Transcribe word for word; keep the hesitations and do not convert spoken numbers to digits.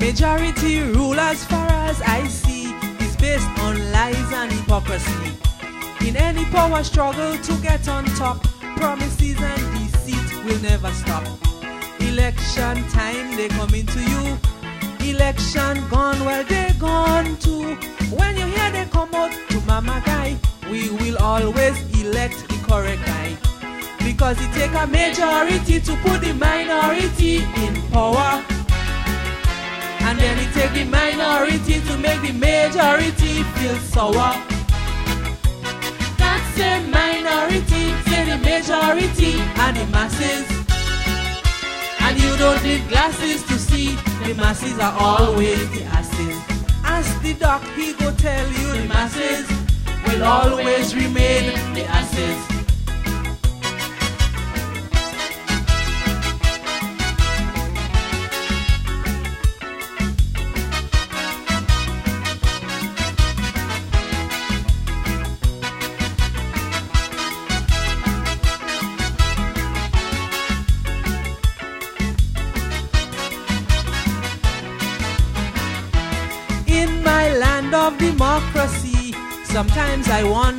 Majority rule, as far as I see, is based on lies and hypocrisy. In any power struggle to get on top, promises and deceit will never stop. Election time, they coming to you. Election gone, well they gone too. When you hear they come out to Mama Guy, we will always elect the correct guy. Because it take a majority to put the minority in power. And then it take the minority to make the majority feel sour. Not say minority, say the majority and the masses. And you don't need glasses to see the masses are always the asses. Ask the doc, he go tell you the masses will always remain the asses. Of democracy, sometimes I wonder